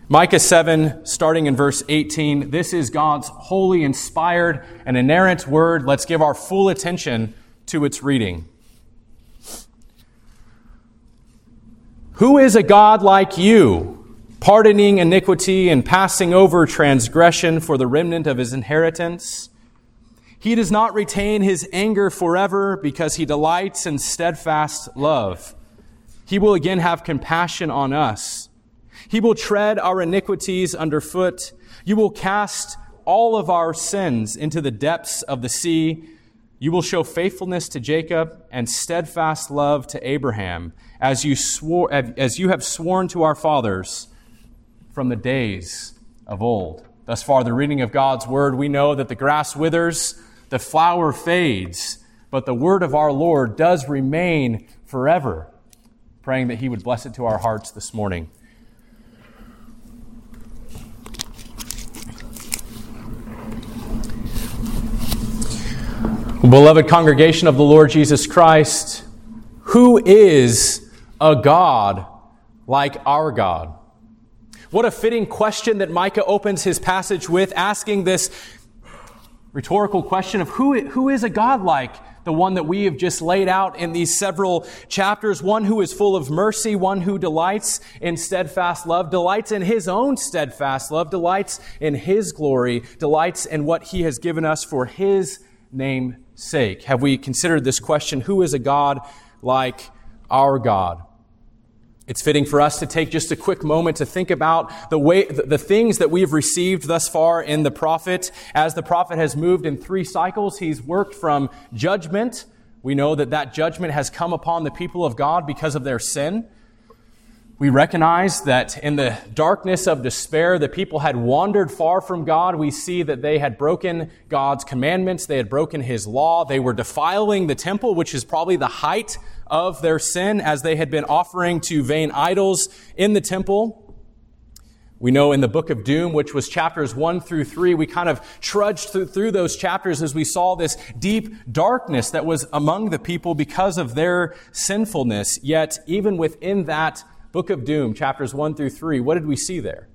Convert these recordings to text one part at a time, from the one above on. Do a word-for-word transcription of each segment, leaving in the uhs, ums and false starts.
Micah seven, starting in verse eighteen, this is God's holy, inspired, and inerrant word. Let's give our full attention to its reading. Who is a God like you, pardoning iniquity and passing over transgression for the remnant of his inheritance? He does not retain his anger forever because he delights in steadfast love. He will again have compassion on us. He will tread our iniquities underfoot. You will cast all of our sins into the depths of the sea. You will show faithfulness to Jacob and steadfast love to Abraham, as you swore, as you have sworn to our fathers from the days of old. Thus far, the reading of God's word, we know that the grass withers, the flower fades, but the word of our Lord does remain forever. Praying that he would bless it to our hearts this morning. Beloved congregation of the Lord Jesus Christ, who is a God like our God? What a fitting question that Micah opens his passage with, asking this rhetorical question of who, who is a God like the one that we have just laid out in these several chapters, one who is full of mercy, one who delights in steadfast love, delights in his own steadfast love, delights in his glory, delights in what he has given us for his name's sake. Have we considered this question, who is a God like our God? It's fitting for us to take just a quick moment to think about the way, the things that we've received thus far in the prophet. As the prophet has moved in three cycles, he's worked from judgment. We know that that judgment has come upon the people of God because of their sin. We recognize that in the darkness of despair, the people had wandered far from God. We see that they had broken God's commandments. They had broken his law. They were defiling the temple, which is probably the height of their sin, as they had been offering to vain idols in the temple. We know in the book of Doom, which was chapters one through three, we kind of trudged through, through those chapters as we saw this deep darkness that was among the people because of their sinfulness. Yet, even within that book of Doom, chapters one through three, what did we see there?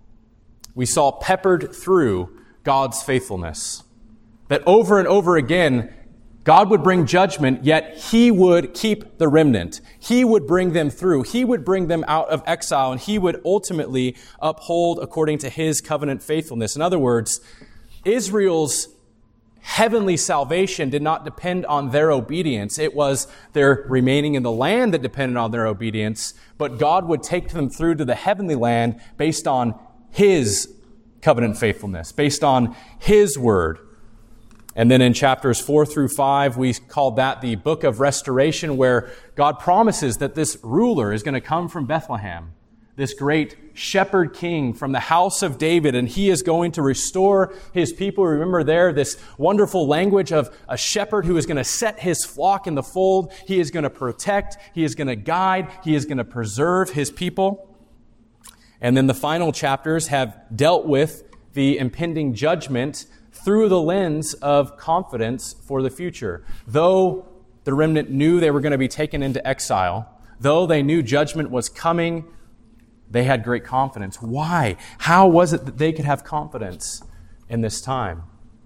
We saw peppered through God's faithfulness. That over and over again, God would bring judgment, yet he would keep the remnant. He would bring them through. He would bring them out of exile, and he would ultimately uphold according to his covenant faithfulness. In other words, Israel's heavenly salvation did not depend on their obedience. It was their remaining in the land that depended on their obedience, but God would take them through to the heavenly land based on his covenant faithfulness, based on his word. And then in chapters four through five, we called that the book of restoration, where God promises that this ruler is going to come from Bethlehem, this great shepherd king from the house of David, and he is going to restore his people. Remember there, this wonderful language of a shepherd who is going to set his flock in the fold. He is going to protect, he is going to guide, he is going to preserve his people. And then the final chapters have dealt with the impending judgment through the lens of confidence for the future. Though the remnant knew they were going to be taken into exile, though they knew judgment was coming, they had great confidence. Why? How was it that they could have confidence in this time?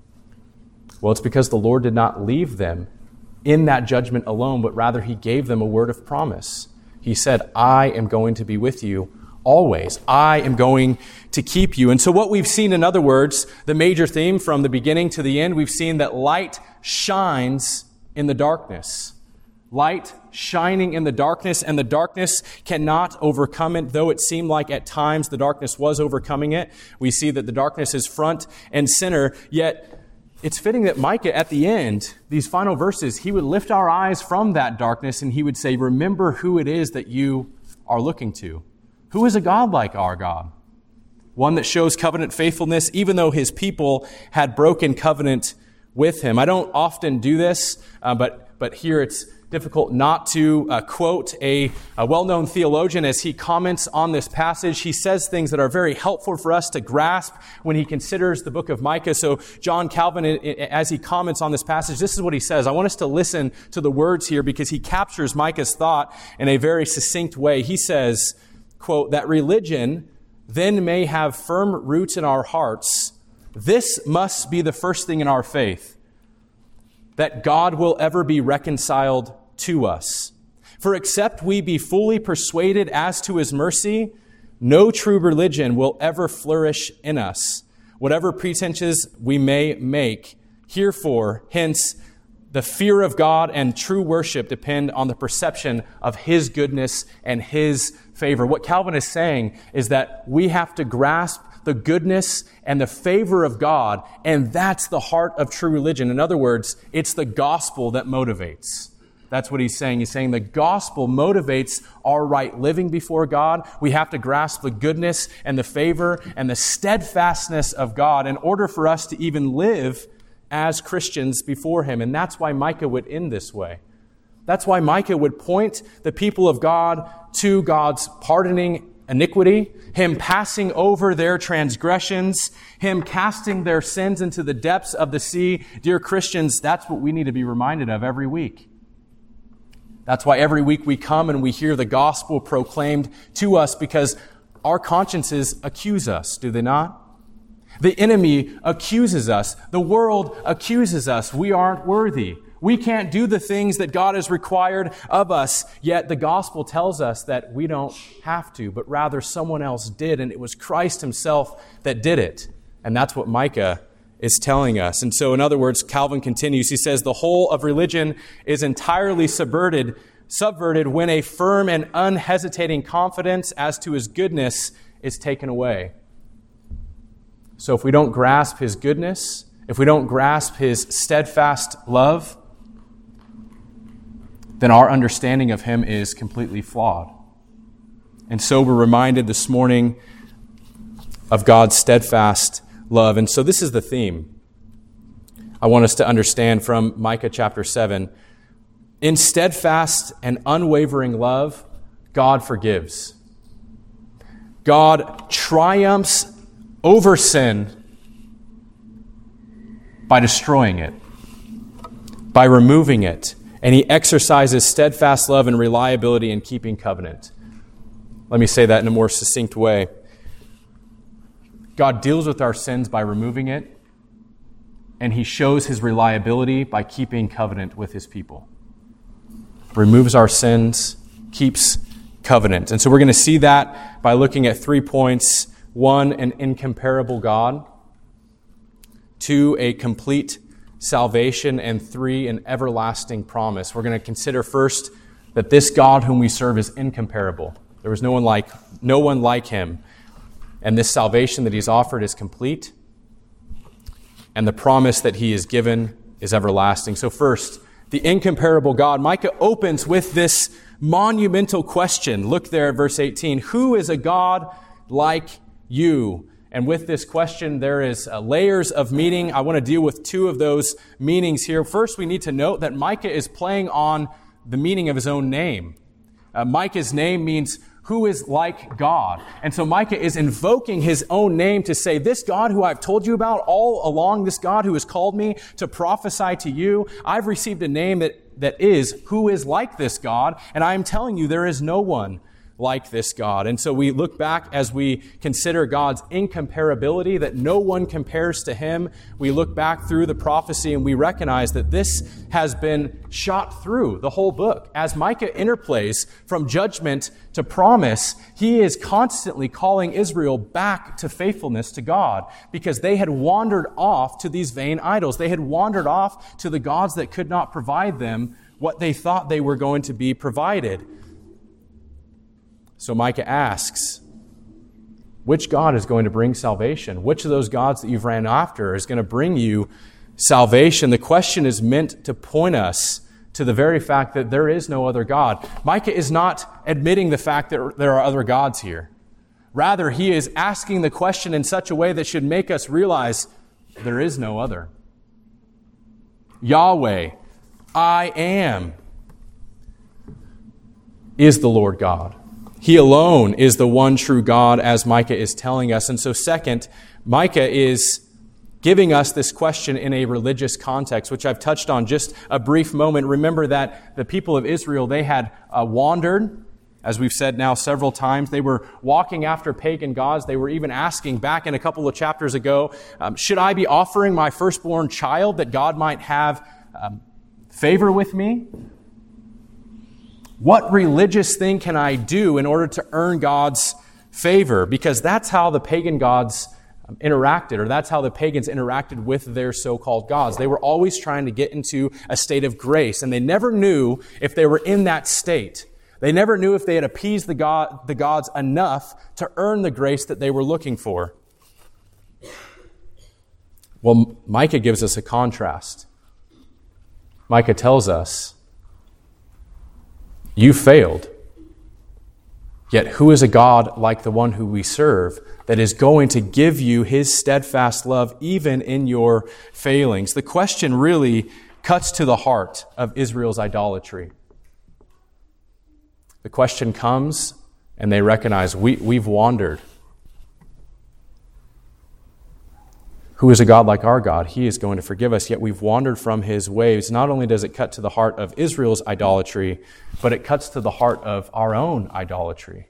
Well, it's because the Lord did not leave them in that judgment alone, but rather he gave them a word of promise. He said, I am going to be with you always. I am going to keep you. And so what we've seen, in other words, the major theme from the beginning to the end, we've seen that light shines in the darkness. Light shining in the darkness, and the darkness cannot overcome it, though it seemed like at times the darkness was overcoming it. We see that the darkness is front and center, yet it's fitting that Micah at the end, these final verses, he would lift our eyes from that darkness and he would say, remember who it is that you are looking to. Who is a God like our God? One that shows covenant faithfulness, even though his people had broken covenant with him. I don't often do this, uh, but, but here it's difficult not to uh, quote a, a well-known theologian as he comments on this passage. He says things that are very helpful for us to grasp when he considers the book of Micah. So John Calvin, as he comments on this passage, this is what he says. I want us to listen to the words here because he captures Micah's thought in a very succinct way. He says, quote, that religion then may have firm roots in our hearts, this must be the first thing in our faith, that God will ever be reconciled to us. For except we be fully persuaded as to his mercy, no true religion will ever flourish in us, whatever pretenses we may make. Herefore, hence, the fear of God and true worship depend on the perception of his goodness and his favor. What Calvin is saying is that we have to grasp the goodness and the favor of God, and that's the heart of true religion. In other words, it's the gospel that motivates. That's what he's saying. He's saying the gospel motivates our right living before God. We have to grasp the goodness and the favor and the steadfastness of God in order for us to even live as Christians before him. And that's why Micah would end this way. That's why Micah would point the people of God to God's pardoning iniquity, him passing over their transgressions, him casting their sins into the depths of the sea. Dear Christians, that's what we need to be reminded of every week. That's why every week we come and we hear the gospel proclaimed to us, because our consciences accuse us, do they not? The enemy accuses us. The world accuses us. We aren't worthy. We can't do the things that God has required of us. Yet the gospel tells us that we don't have to, but rather someone else did, and it was Christ himself that did it. And that's what Micah is telling us. And so, in other words, Calvin continues. He says, the whole of religion is entirely subverted, subverted when a firm and unhesitating confidence as to his goodness is taken away. So if we don't grasp his goodness, if we don't grasp his steadfast love, then our understanding of him is completely flawed. And so we're reminded this morning of God's steadfast love. And so this is the theme I want us to understand from Micah chapter seven. In steadfast and unwavering love, God forgives. God triumphs over sin by destroying it, by removing it. And he exercises steadfast love and reliability in keeping covenant. Let me say that in a more succinct way. God deals with our sins by removing it, and he shows his reliability by keeping covenant with his people. Removes our sins, keeps covenant. And so we're going to see that by looking at three points. One, an incomparable God. Two, a complete salvation. And three, an everlasting promise. We're going to consider first that this God whom we serve is incomparable. There was no one like, no one like him. And this salvation that he's offered is complete. And the promise that he has given is everlasting. So first, the incomparable God. Micah opens with this monumental question. Look there at verse eighteen. Who is a God like you? And with this question, there is uh, layers of meaning. I want to deal with two of those meanings here. First, we need to note that Micah is playing on the meaning of his own name. Uh, Micah's name means who is like God. And so Micah is invoking his own name to say, this God who I've told you about all along, this God who has called me to prophesy to you, I've received a name that, that is who is like this God. And I am telling you, there is no one like this God. And so we look back as we consider God's incomparability, that no one compares to him. We look back through the prophecy and we recognize that this has been shot through the whole book. As Micah interplays from judgment to promise, he is constantly calling Israel back to faithfulness to God, because they had wandered off to these vain idols. They had wandered off to the gods that could not provide them what they thought they were going to be provided. So Micah asks, which God is going to bring salvation? Which of those gods that you've ran after is going to bring you salvation? The question is meant to point us to the very fact that there is no other God. Micah is not admitting the fact that there are other gods here. Rather, he is asking the question in such a way that should make us realize there is no other. Yahweh, I am, is the Lord God. He alone is the one true God, as Micah is telling us. And so second, Micah is giving us this question in a religious context, which I've touched on just a brief moment. Remember that the people of Israel, they had uh, wandered As we've said now several times, they were walking after pagan gods. They were even asking back in a couple of chapters ago, um, should I be offering my firstborn child that God might have um, favor with me? What religious thing can I do in order to earn God's favor? Because that's how the pagan gods um, interacted, or that's how the pagans interacted with their so-called gods. They were always trying to get into a state of grace, and they never knew if they were in that state. They never knew if they had appeased the, God, the gods enough to earn the grace that they were looking for. Well, Micah gives us a contrast. Micah tells us, you failed. Yet who is a God like the one who we serve that is going to give you his steadfast love even in your failings? The question really cuts to the heart of Israel's idolatry. The question comes, and they recognize, we, we've wandered. Who is a God like our God? He is going to forgive us, yet we've wandered from his ways. Not only does it cut to the heart of Israel's idolatry, but it cuts to the heart of our own idolatry.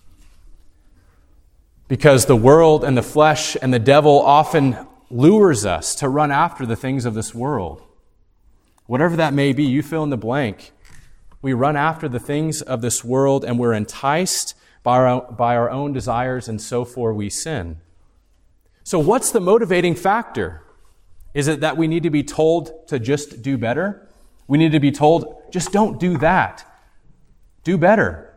Because the world and the flesh and the devil often lures us to run after the things of this world. Whatever that may be, you fill in the blank. We run after the things of this world and we're enticed by our, by our own desires, and so forth we sin. So what's the motivating factor? Is it that we need to be told to just do better? We need to be told, just don't do that. Do better.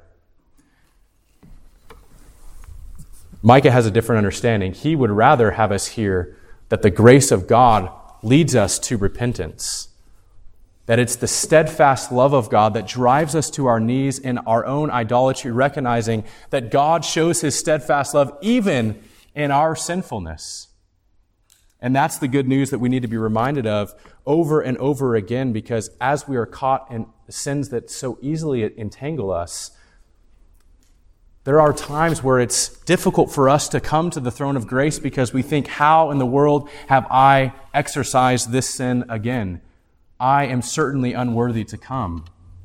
Micah has a different understanding. He would rather have us hear that the grace of God leads us to repentance. That it's the steadfast love of God that drives us to our knees in our own idolatry, recognizing that God shows his steadfast love even in our sinfulness. And that's the good news that we need to be reminded of over and over again, because as we are caught in sins that so easily entangle us, there are times where it's difficult for us to come to the throne of grace because we think, how in the world have I exercised this sin again? I am certainly unworthy to come.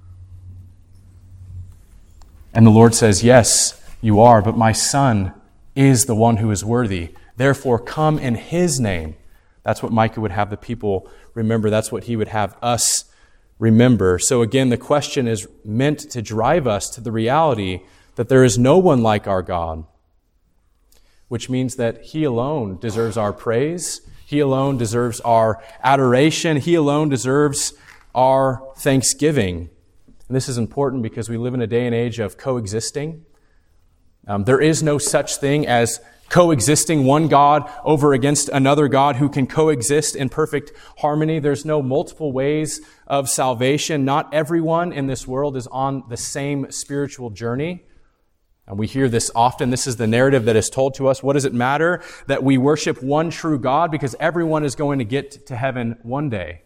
And the Lord says, yes, you are, but my Son is the one who is worthy. Therefore, come in his name. That's what Micah would have the people remember. That's what he would have us remember. So again, the question is meant to drive us to the reality that there is no one like our God, which means that he alone deserves our praise. He alone deserves our adoration. He alone deserves our thanksgiving. And this is important because we live in a day and age of coexisting. Um, there is no such thing as coexisting one God over against another God who can coexist in perfect harmony. There's no multiple ways of salvation. Not everyone in this world is on the same spiritual journey. And we hear this often. This is the narrative that is told to us. What does it matter that we worship one true God? Because everyone is going to get to heaven one day.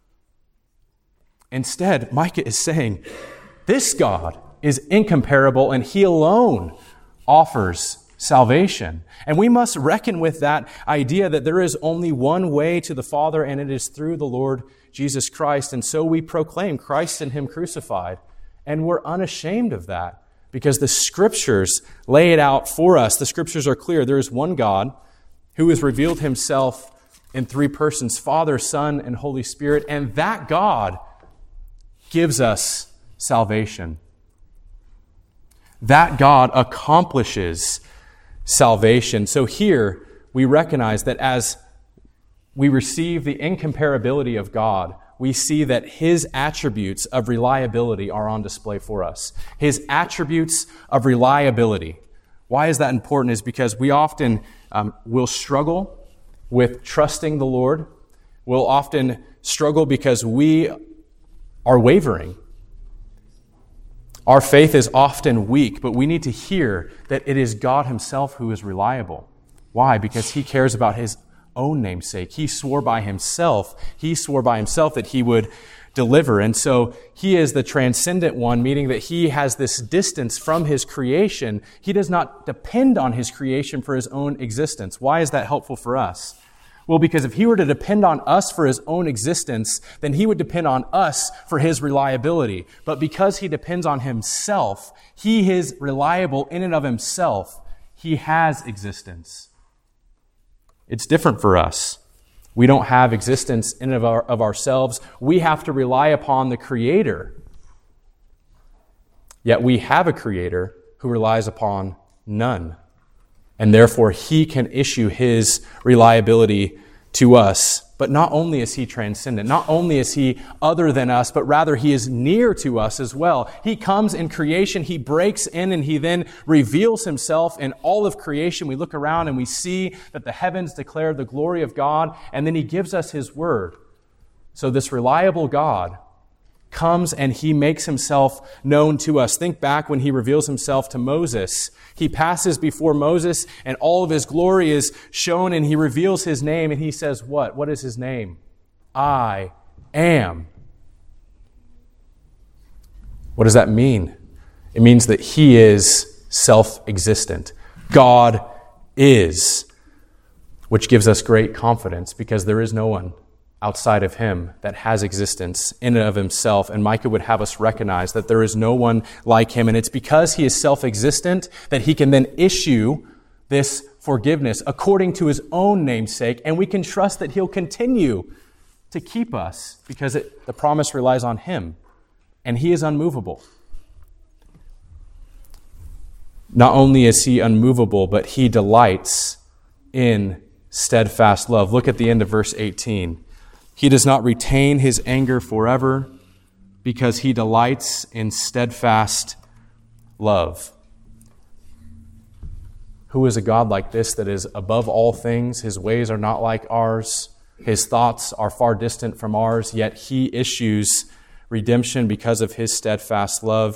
Instead, Micah is saying, this God is incomparable and he alone offers salvation. And we must reckon with that idea that there is only one way to the Father, and it is through the Lord Jesus Christ. And so we proclaim Christ and him crucified. And we're unashamed of that, because the Scriptures lay it out for us. The Scriptures are clear. There is one God who has revealed himself in three persons, Father, Son, and Holy Spirit. And that God gives us salvation. That God accomplishes salvation. So here we recognize that as we receive the incomparability of God, we see that his attributes of reliability are on display for us. His attributes of reliability. Why is that important? Is because we often um, will struggle with trusting the Lord. We'll often struggle because we are wavering. Our faith is often weak, but we need to hear that it is God himself who is reliable. Why? Because he cares about his own namesake. He swore by himself. He swore by himself that he would deliver. And so he is the transcendent one, meaning that he has this distance from his creation. He does not depend on his creation for his own existence. Why is that helpful for us? Well, because if he were to depend on us for his own existence, then he would depend on us for his reliability. But because he depends on himself, he is reliable in and of himself. He has existence. It's different for us. We don't have existence in and of, our, of ourselves. We have to rely upon the Creator. Yet we have a Creator who relies upon none. And therefore, he can issue his reliability to us. But not only is he transcendent, not only is he other than us, but rather he is near to us as well. He comes in creation, he breaks in, and he then reveals himself in all of creation. We look around and we see that the heavens declare the glory of God, and then he gives us his word. So this reliable God comes and he makes himself known to us. Think back when he reveals himself to Moses. He passes before Moses and all of his glory is shown, and he reveals his name, and he says what? What is his name? I am. What does that mean? It means that he is self-existent. God is, which gives us great confidence because there is no one outside of him that has existence in and of himself. And Micah would have us recognize that there is no one like him. And it's because he is self-existent that he can then issue this forgiveness according to his own namesake. And we can trust that he'll continue to keep us because it, the promise relies on him. And he is unmovable. Not only is he unmovable, but he delights in steadfast love. Look at the end of verse eighteen. He does not retain his anger forever because he delights in steadfast love. Who is a God like this that is above all things? His ways are not like ours. His thoughts are far distant from ours, yet he issues redemption because of his steadfast love.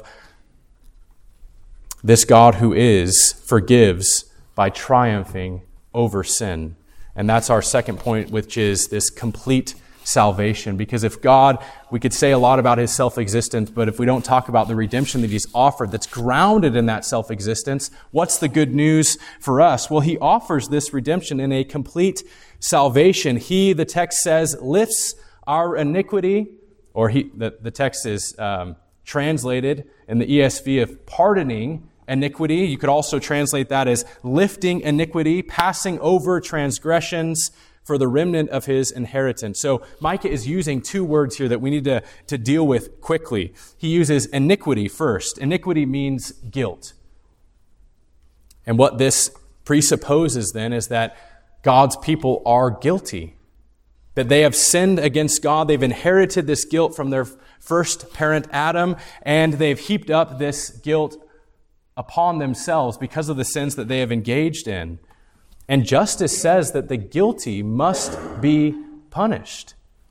This God who is forgives by triumphing over sin. And that's our second point, which is this complete salvation. Because if God, we could say a lot about his self-existence, but if we don't talk about the redemption that he's offered that's grounded in that self-existence, what's the good news for us? Well, he offers this redemption in a complete salvation. He, the text says, lifts our iniquity, or he, the, the text is um, translated in the E S V of pardoning iniquity. You could also translate that as lifting iniquity, passing over transgressions for the remnant of his inheritance. So Micah is using two words here that we need to, to deal with quickly. He uses iniquity first. Iniquity means guilt. And what this presupposes then is that God's people are guilty, that they have sinned against God. They've inherited this guilt from their first parent Adam, and they've heaped up this guilt upon themselves because of the sins that they have engaged in. And justice says that the guilty must be punished.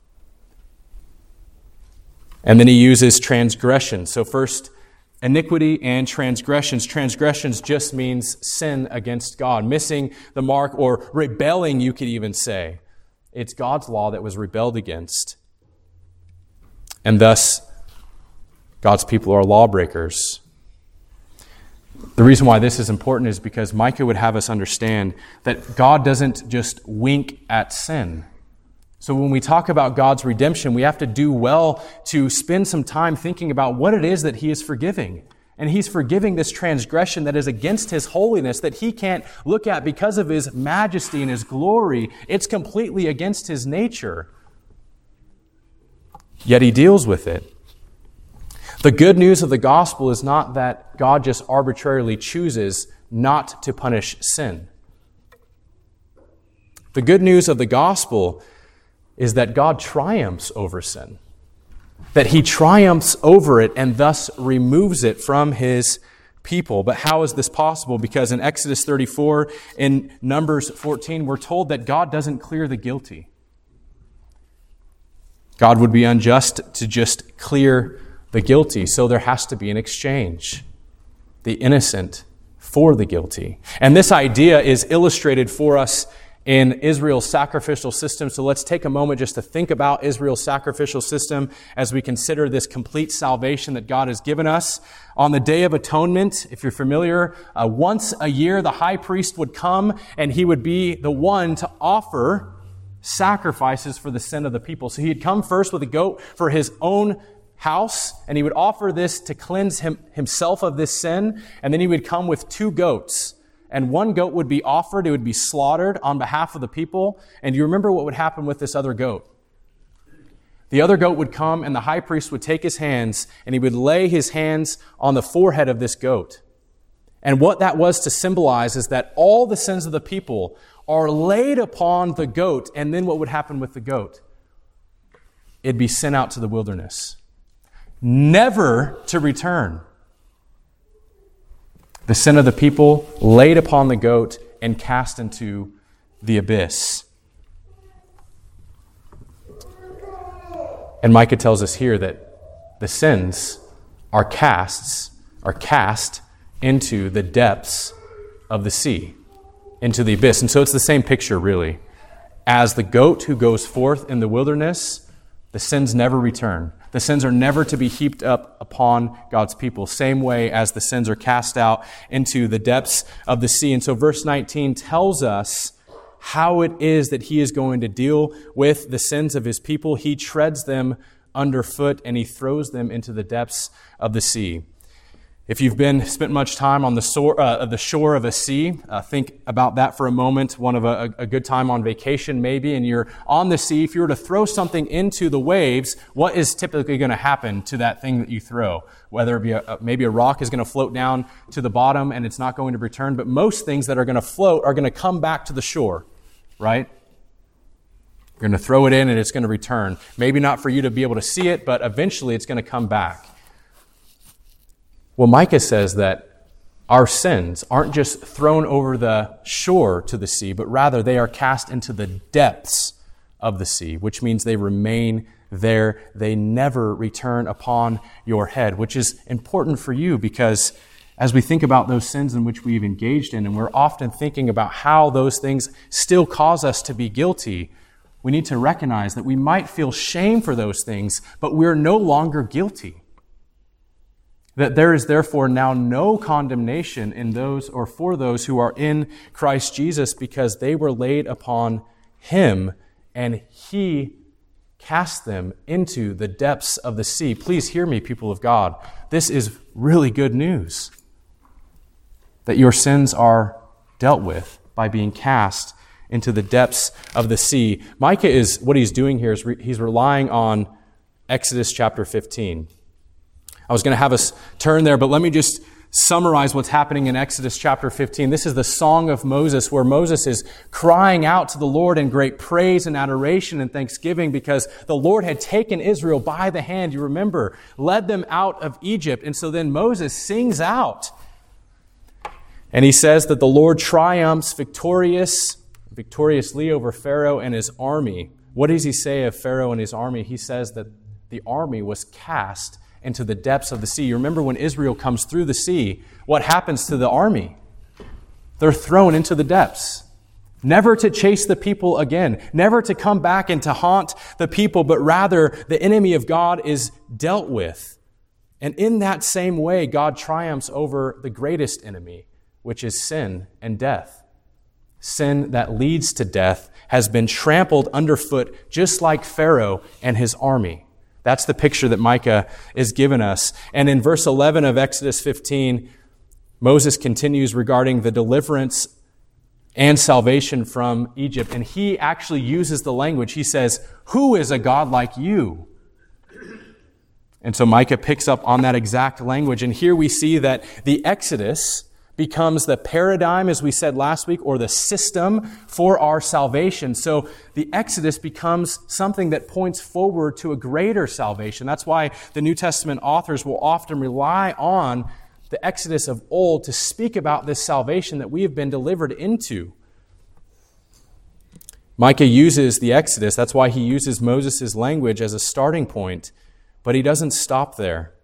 And then he uses transgression. So first, iniquity and transgressions. Transgressions just means sin against God, missing the mark, or rebelling, you could even say. It's God's law that was rebelled against. And thus, God's people are lawbreakers. The reason why this is important is because Micah would have us understand that God doesn't just wink at sin. So when we talk about God's redemption, we have to do well to spend some time thinking about what it is that he is forgiving. And he's forgiving this transgression that is against his holiness, that he can't look at because of his majesty and his glory. It's completely against his nature. Yet he deals with it. The good news of the gospel is not that God just arbitrarily chooses not to punish sin. The good news of the gospel is that God triumphs over sin, that he triumphs over it and thus removes it from his people. But how is this possible? Because in Exodus thirty-four, in Numbers fourteen, we're told that God doesn't clear the guilty. God would be unjust to just clear the guilty, so there has to be an exchange. The innocent for the guilty. And this idea is illustrated for us in Israel's sacrificial system. So let's take a moment just to think about Israel's sacrificial system as we consider this complete salvation that God has given us. On the Day of Atonement, if you're familiar, uh, once a year the high priest would come and he would be the one to offer sacrifices for the sin of the people. So he'd come first with a goat for his own house, and he would offer this to cleanse him, himself of this sin, and then he would come with two goats. And one goat would be offered, it would be slaughtered on behalf of the people. And you remember what would happen with this other goat? The other goat would come, and the high priest would take his hands, and he would lay his hands on the forehead of this goat. And what that was to symbolize is that all the sins of the people are laid upon the goat, and then what would happen with the goat? It'd be sent out to the wilderness, never to return. The sin of the people laid upon the goat and cast into the abyss. And Micah tells us here that the sins are casts, are cast into the depths of the sea, into the abyss. And so it's the same picture, really. As the goat who goes forth in the wilderness, the sins never return. The sins are never to be heaped up upon God's people, same way as the sins are cast out into the depths of the sea. And so verse nineteen tells us how it is that he is going to deal with the sins of his people. He treads them underfoot and he throws them into the depths of the sea. If you've been spent much time on the shore, uh, the shore of a sea, uh, think about that for a moment. One of a, a good time on vacation, maybe, and you're on the sea. If you were to throw something into the waves, what is typically going to happen to that thing that you throw? Whether it be a, maybe a rock is going to float down to the bottom and it's not going to return, but most things that are going to float are going to come back to the shore, right? You're going to throw it in and it's going to return. Maybe not for you to be able to see it, but eventually it's going to come back. Well, Micah says that our sins aren't just thrown over the shore to the sea, but rather they are cast into the depths of the sea, which means they remain there. They never return upon your head, which is important for you because as we think about those sins in which we've engaged in, and we're often thinking about how those things still cause us to be guilty, we need to recognize that we might feel shame for those things, but we're no longer guilty. That there is therefore now no condemnation in those or for those who are in Christ Jesus because they were laid upon him and he cast them into the depths of the sea. Please hear me, people of God. This is really good news. That your sins are dealt with by being cast into the depths of the sea. Micah is, what he's doing here is re, he's relying on Exodus chapter fifteen. I was going to have us turn there, but let me just summarize what's happening in Exodus chapter fifteen. This is the Song of Moses, where Moses is crying out to the Lord in great praise and adoration and thanksgiving because the Lord had taken Israel by the hand, you remember, led them out of Egypt. And so then Moses sings out. And he says that the Lord triumphs victorious, victoriously over Pharaoh and his army. What does he say of Pharaoh and his army? He says that the army was cast into the depths of the sea. You remember when Israel comes through the sea, what happens to the army? They're thrown into the depths. Never to chase the people again. Never to come back and to haunt the people, but rather the enemy of God is dealt with. And in that same way, God triumphs over the greatest enemy, which is sin and death. Sin that leads to death has been trampled underfoot just like Pharaoh and his army. That's the picture that Micah is giving us. And in verse eleven of Exodus fifteen, Moses continues regarding the deliverance and salvation from Egypt. And he actually uses the language. He says, "Who is a God like you?" And so Micah picks up on that exact language. And here we see that the Exodus becomes the paradigm, as we said last week, or the system for our salvation. So the Exodus becomes something that points forward to a greater salvation. That's why the New Testament authors will often rely on the Exodus of old to speak about this salvation that we have been delivered into. Micah uses the Exodus, that's why he uses Moses' language as a starting point, but he doesn't stop there.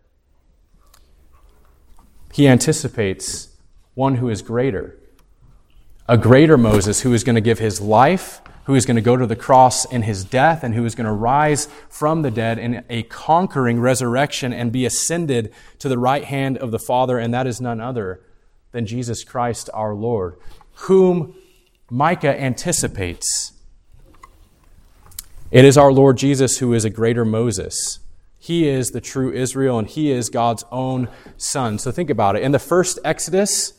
He anticipates one who is greater. A greater Moses who is going to give his life, who is going to go to the cross in his death, and who is going to rise from the dead in a conquering resurrection and be ascended to the right hand of the Father, and that is none other than Jesus Christ our Lord, whom Micah anticipates It is our Lord Jesus who is a greater Moses. He is the true Israel, and he is God's own son. So think about it. In the first Exodus,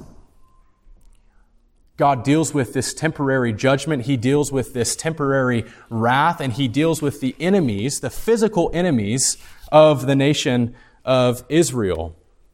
God deals with this temporary judgment. He deals with this temporary wrath, and he deals with the enemies, the physical enemies of the nation of Israel.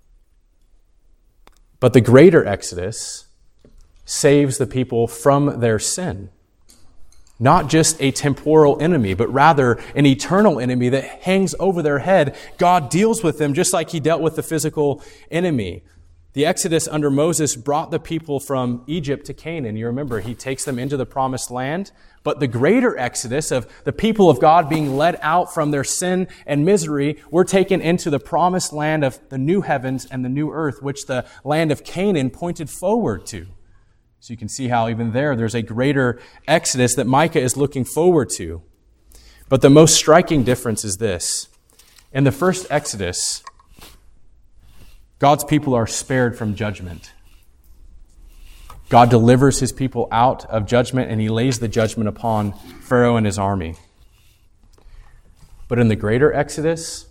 But the greater Exodus saves the people from their sin. Not just a temporal enemy, but rather an eternal enemy that hangs over their head. God deals with them just like he dealt with the physical enemy. The Exodus under Moses brought the people from Egypt to Canaan. You remember, he takes them into the promised land. But the greater Exodus of the people of God being led out from their sin and misery, were taken into the promised land of the new heavens and the new earth, which the land of Canaan pointed forward to. So you can see how even there, there's a greater Exodus that Micah is looking forward to. But the most striking difference is this. In the first Exodus, God's people are spared from judgment. God delivers his people out of judgment, and he lays the judgment upon Pharaoh and his army. But in the greater Exodus,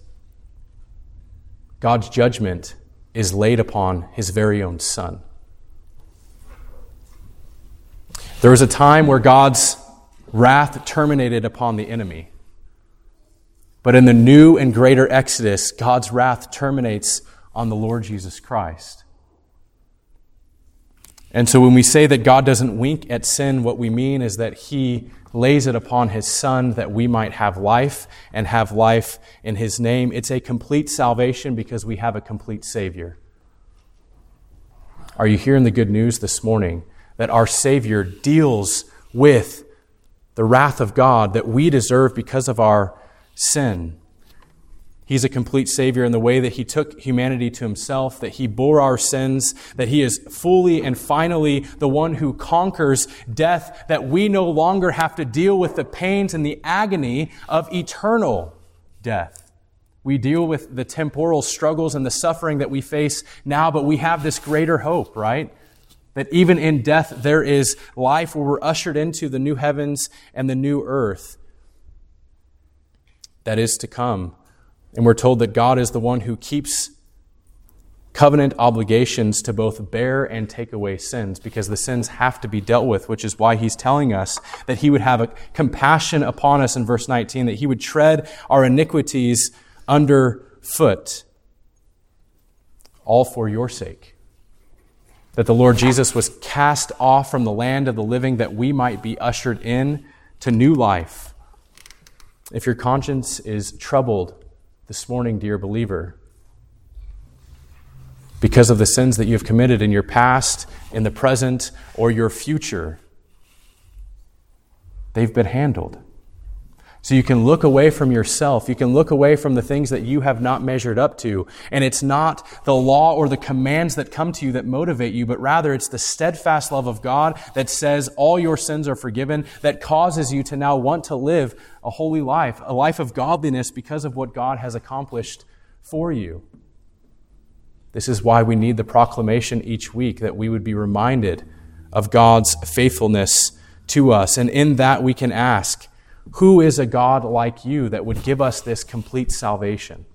God's judgment is laid upon his very own son. There was a time where God's wrath terminated upon the enemy. But in the new and greater Exodus, God's wrath terminates on the Lord Jesus Christ. And so when we say that God doesn't wink at sin, what we mean is that he lays it upon his Son that we might have life and have life in his name. It's a complete salvation because we have a complete Savior. Are you hearing the good news this morning? That our Savior deals with the wrath of God that we deserve because of our sin. He's a complete Savior in the way that he took humanity to himself, that he bore our sins, that he is fully and finally the one who conquers death, that we no longer have to deal with the pains and the agony of eternal death. We deal with the temporal struggles and the suffering that we face now, but we have this greater hope, right? That even in death there is life where we're ushered into the new heavens and the new earth that is to come. And we're told that God is the one who keeps covenant obligations to both bear and take away sins, because the sins have to be dealt with, which is why he's telling us that he would have a compassion upon us in verse nineteen, that he would tread our iniquities underfoot, all for your sake. That the Lord Jesus was cast off from the land of the living that we might be ushered in to new life. If your conscience is troubled this morning, dear believer, because of the sins that you have committed in your past, in the present, or your future, they've been handled. So you can look away from yourself. You can look away from the things that you have not measured up to. And it's not the law or the commands that come to you that motivate you, but rather it's the steadfast love of God that says all your sins are forgiven, that causes you to now want to live a holy life, a life of godliness because of what God has accomplished for you. This is why we need the proclamation each week, that we would be reminded of God's faithfulness to us. And in that we can ask, who is a God like you that would give us this complete salvation?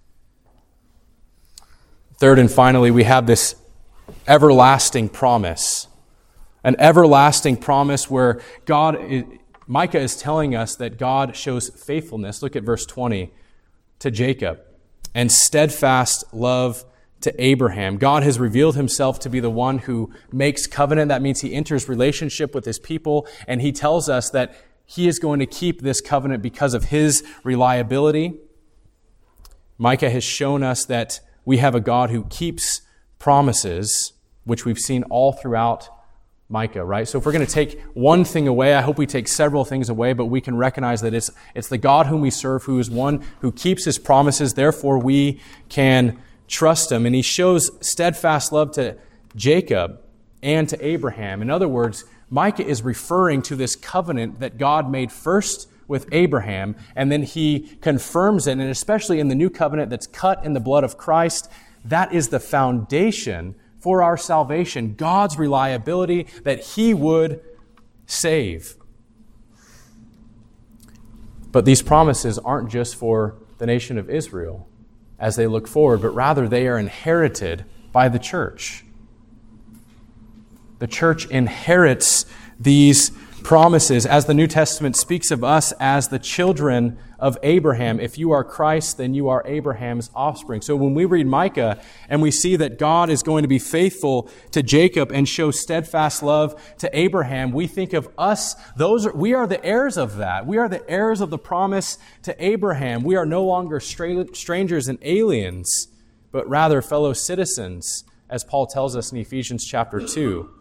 Third and finally, we have this everlasting promise. An everlasting promise where God, is, Micah is telling us that God shows faithfulness. Look at verse twenty, to Jacob, and steadfast love to Abraham. God has revealed himself to be the one who makes covenant. That means he enters relationship with his people, and he tells us that he is going to keep this covenant because of his reliability. Micah has shown us that we have a God who keeps promises, which we've seen all throughout Micah, right? So if we're going to take one thing away, I hope we take several things away, but we can recognize that it's, it's the God whom we serve who is one who keeps his promises. Therefore, we can trust him. And he shows steadfast love to Jacob and to Abraham. In other words, Micah is referring to this covenant that God made first with Abraham, and then he confirms it, and especially in the new covenant that's cut in the blood of Christ, that is the foundation for our salvation, God's reliability that he would save. But these promises aren't just for the nation of Israel as they look forward, but rather they are inherited by the church. The church inherits these promises as the New Testament speaks of us as the children of Abraham. If you are Christ, then you are Abraham's offspring. So when we read Micah and we see that God is going to be faithful to Jacob and show steadfast love to Abraham, we think of us, those are, we are the heirs of that. We are the heirs of the promise to Abraham. We are no longer stra- strangers and aliens, but rather fellow citizens, as Paul tells us in Ephesians chapter two.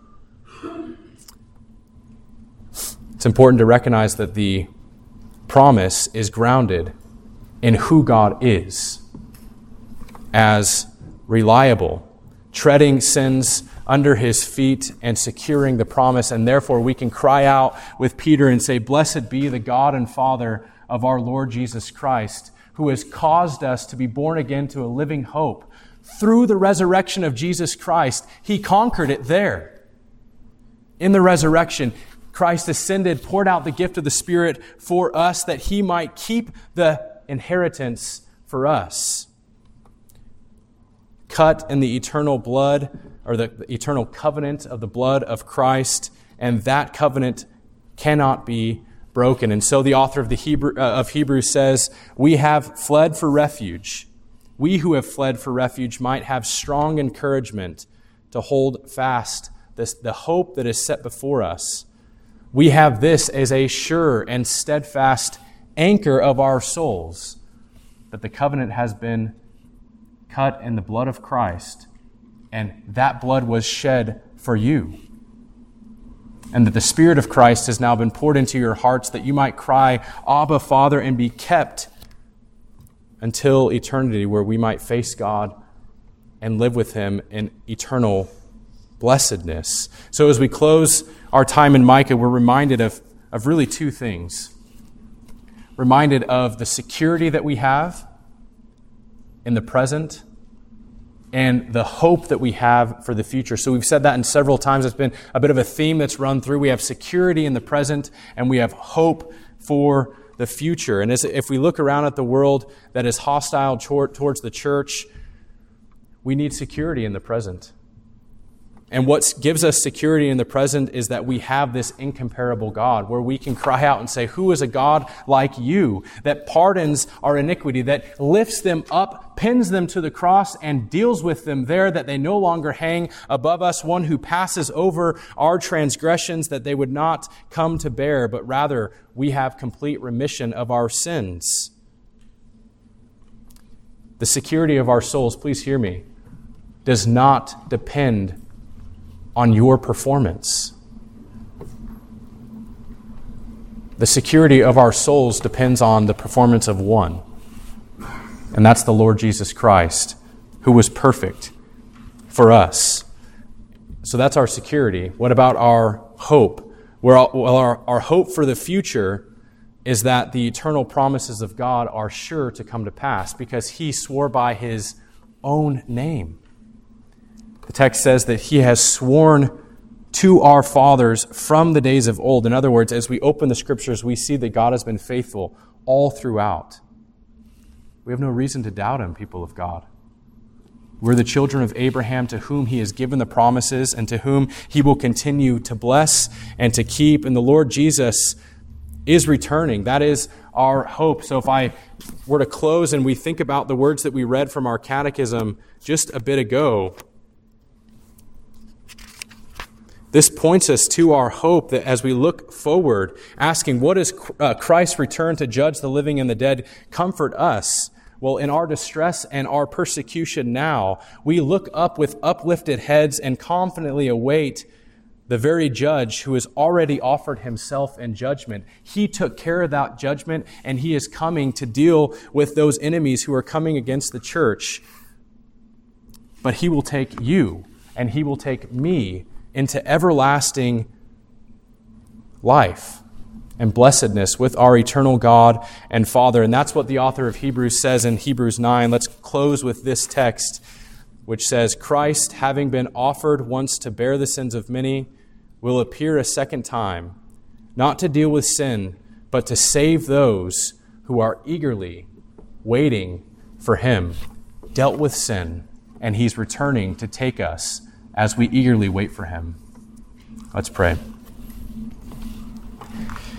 It's important to recognize that the promise is grounded in who God is as reliable, treading sins under his feet and securing the promise. And therefore we can cry out with Peter and say, "Blessed be the God and Father of our Lord Jesus Christ, who has caused us to be born again to a living hope. Through the resurrection of Jesus Christ, he conquered it there. In the resurrection, Christ ascended, poured out the gift of the Spirit for us that he might keep the inheritance for us. Cut in the eternal blood, or the, the eternal covenant of the blood of Christ, and that covenant cannot be broken." And so the author of the Hebrew, uh, of Hebrews says, "We have fled for refuge. We who have fled for refuge might have strong encouragement to hold fast this, the hope that is set before us. We have this as a sure and steadfast anchor of our souls, that the covenant has been cut in the blood of Christ, and that blood was shed for you. And that the Spirit of Christ has now been poured into your hearts, that you might cry, 'Abba, Father,' and be kept until eternity, where we might face God and live with him in eternal blessedness." So as we close our time in Micah, we're reminded of, of really two things. Reminded of the security that we have in the present and the hope that we have for the future. So we've said that in several times. It's been a bit of a theme that's run through. We have security in the present and we have hope for the future. And as, if we look around at the world that is hostile toward, towards the church, we need security in the present. And what gives us security in the present is that we have this incomparable God, where we can cry out and say, "Who is a God like you, that pardons our iniquity, that lifts them up, pins them to the cross, and deals with them there, that they no longer hang above us, one who passes over our transgressions, that they would not come to bear, but rather we have complete remission of our sins." The security of our souls, please hear me, does not depend on your performance. The security of our souls depends on the performance of one, and that's the Lord Jesus Christ, who was perfect for us. So that's our security. What about our hope? Well, our, our hope for the future is that the eternal promises of God are sure to come to pass, because he swore by his own name. The text says that he has sworn to our fathers from the days of old. In other words, as we open the Scriptures, we see that God has been faithful all throughout. We have no reason to doubt him, people of God. We're the children of Abraham, to whom he has given the promises and to whom he will continue to bless and to keep. And the Lord Jesus is returning. That is our hope. So if I were to close and we think about the words that we read from our catechism just a bit ago, this points us to our hope that as we look forward, asking, what is uh, Christ's return to judge the living and the dead comfort us? Well, in our distress and our persecution now, we look up with uplifted heads and confidently await the very judge who has already offered himself in judgment. He took care of that judgment, and he is coming to deal with those enemies who are coming against the church. But he will take you, and he will take me into everlasting life and blessedness with our eternal God and Father. And that's what the author of Hebrews says in Hebrews nine. Let's close with this text, which says, "Christ, having been offered once to bear the sins of many, will appear a second time, not to deal with sin, but to save those who are eagerly waiting for him, dealt with sin, and he's returning to take us as we eagerly wait for him. Let's pray.